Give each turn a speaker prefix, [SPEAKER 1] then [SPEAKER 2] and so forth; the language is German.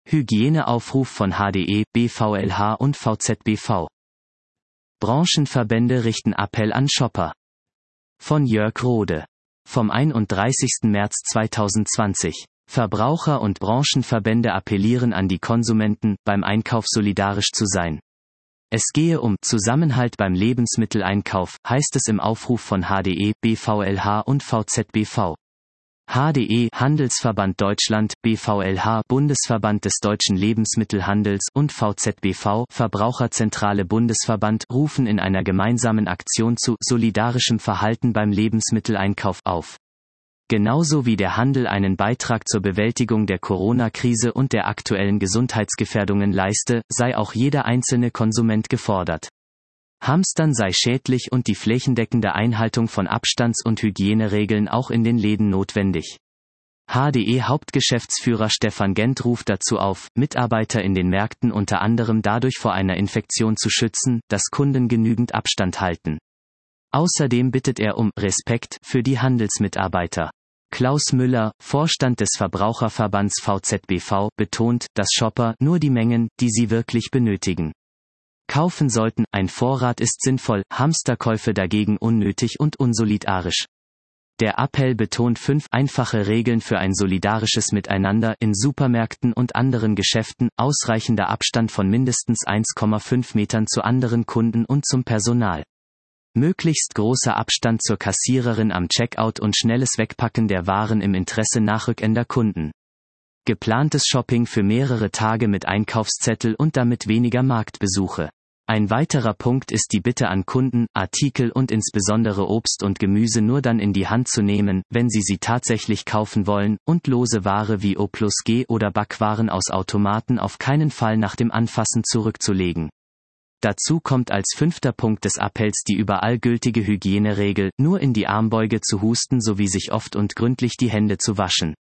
[SPEAKER 1] Hygieneaufruf von HDE, BVLH und VZBV. Branchenverbände richten Appell an Shopper. Von Jörg Rode. Vom 31. März 2020. Verbraucher- und Branchenverbände appellieren an die Konsumenten, beim Einkauf solidarisch zu sein. Es gehe um Zusammenhalt beim Lebensmitteleinkauf, heißt es im Aufruf von HDE, BVLH und VZBV. HDE, Handelsverband Deutschland, BVLH, Bundesverband des deutschen Lebensmittelhandels und VZBV, Verbraucherzentrale Bundesverband, rufen in einer gemeinsamen Aktion zu solidarischem Verhalten beim Lebensmitteleinkauf auf. Genauso wie der Handel einen Beitrag zur Bewältigung der Corona-Krise und der aktuellen Gesundheitsgefährdungen leiste, sei auch jeder einzelne Konsument gefordert. Hamstern sei schädlich und die flächendeckende Einhaltung von Abstands- und Hygieneregeln auch in den Läden notwendig. HDE-Hauptgeschäftsführer Stefan Gent ruft dazu auf, Mitarbeiter in den Märkten unter anderem dadurch vor einer Infektion zu schützen, dass Kunden genügend Abstand halten. Außerdem bittet er um Respekt für die Handelsmitarbeiter. Klaus Müller, Vorstand des Verbraucherverbands VZBV, betont, dass Shopper nur die Mengen, die sie wirklich benötigen, kaufen sollten. Ein Vorrat ist sinnvoll, Hamsterkäufe dagegen unnötig und unsolidarisch. Der Appell betont 5 einfache Regeln für ein solidarisches Miteinander in Supermärkten und anderen Geschäften, ausreichender Abstand von mindestens 1,5 Metern zu anderen Kunden und zum Personal. Möglichst großer Abstand zur Kassiererin am Checkout und schnelles Wegpacken der Waren im Interesse nachrückender Kunden. Geplantes Shopping für mehrere Tage mit Einkaufszettel und damit weniger Marktbesuche. Ein weiterer Punkt ist die Bitte an Kunden, Artikel und insbesondere Obst und Gemüse nur dann in die Hand zu nehmen, wenn sie tatsächlich kaufen wollen, und lose Ware wie O+G oder Backwaren aus Automaten auf keinen Fall nach dem Anfassen zurückzulegen. Dazu kommt als 5. Punkt des Appells die überall gültige Hygieneregel, nur in die Armbeuge zu husten sowie sich oft und gründlich die Hände zu waschen.